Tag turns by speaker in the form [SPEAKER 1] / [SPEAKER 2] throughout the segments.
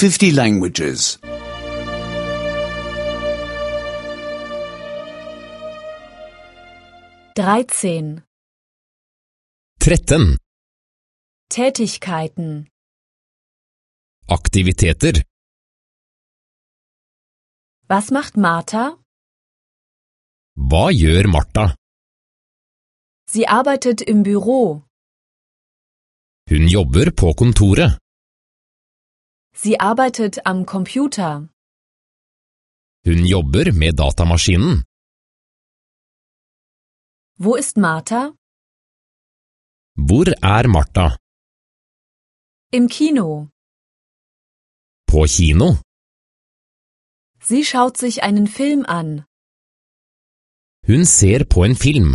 [SPEAKER 1] 50 languages.
[SPEAKER 2] 13.
[SPEAKER 3] 13.
[SPEAKER 2] Tätigkeiten.
[SPEAKER 3] Aktiviteter.
[SPEAKER 2] Was macht Martha?
[SPEAKER 3] Hva gjør Martha?
[SPEAKER 2] Sie arbeitet im Büro.
[SPEAKER 3] Hun jobber på kontoret.
[SPEAKER 2] Sie arbeitet am Computer.
[SPEAKER 3] Hun jobber med datamaskinen.
[SPEAKER 2] Wo ist Martha?
[SPEAKER 3] Hvor er Martha?
[SPEAKER 2] Im Kino.
[SPEAKER 3] På kino.
[SPEAKER 2] Sie schaut sich einen Film an.
[SPEAKER 3] Hun ser på en film.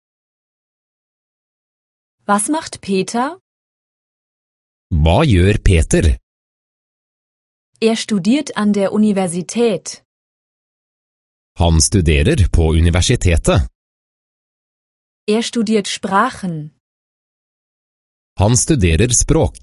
[SPEAKER 2] Was macht Peter?
[SPEAKER 3] Hva gjør Peter?
[SPEAKER 2] Er studiert an der Universität.
[SPEAKER 3] Han studerer på universitetet.
[SPEAKER 2] Er studiert Sprachen.
[SPEAKER 3] Han studerer språk.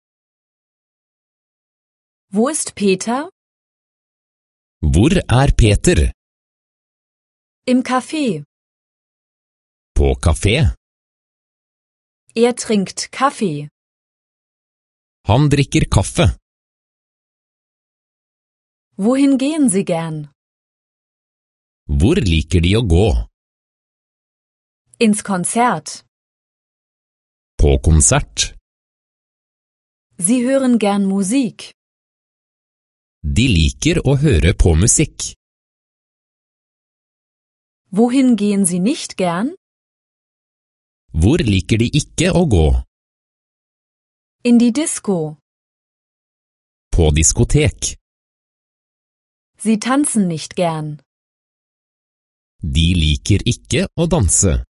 [SPEAKER 2] Wo ist Peter?
[SPEAKER 3] Hvor er Peter?
[SPEAKER 2] Im Café.
[SPEAKER 3] På kafé.
[SPEAKER 2] Er trinkt Kaffee.
[SPEAKER 3] Han drikker kaffe.
[SPEAKER 2] Wohin gehen Sie gern?
[SPEAKER 3] Hvor liker de å gå?
[SPEAKER 2] Ins Konzert.
[SPEAKER 3] På konsert.
[SPEAKER 2] Sie hören gern Musik.
[SPEAKER 3] De liker å høre på musikk.
[SPEAKER 2] Wohin gehen Sie nicht gern?
[SPEAKER 3] Hvor liker de ikke å gå?
[SPEAKER 2] In die Disco.
[SPEAKER 3] På diskotek.
[SPEAKER 2] Sie tanzen nicht gern.
[SPEAKER 3] De liker ikke å danse.